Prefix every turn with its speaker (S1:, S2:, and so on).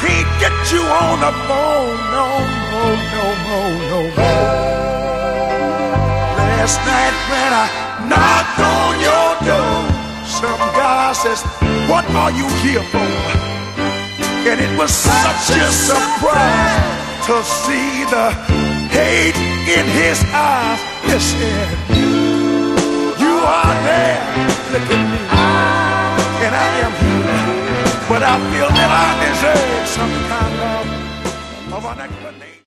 S1: can't get you on the phone, no, no, no, no, no, no. Last night when I knocked on your door, some guy says, what are you here for? And it was such a surprise to see the hate in his eyes. Listen, you are there, look at me, and I am here, but I feel that I deserve some kind of an explanation.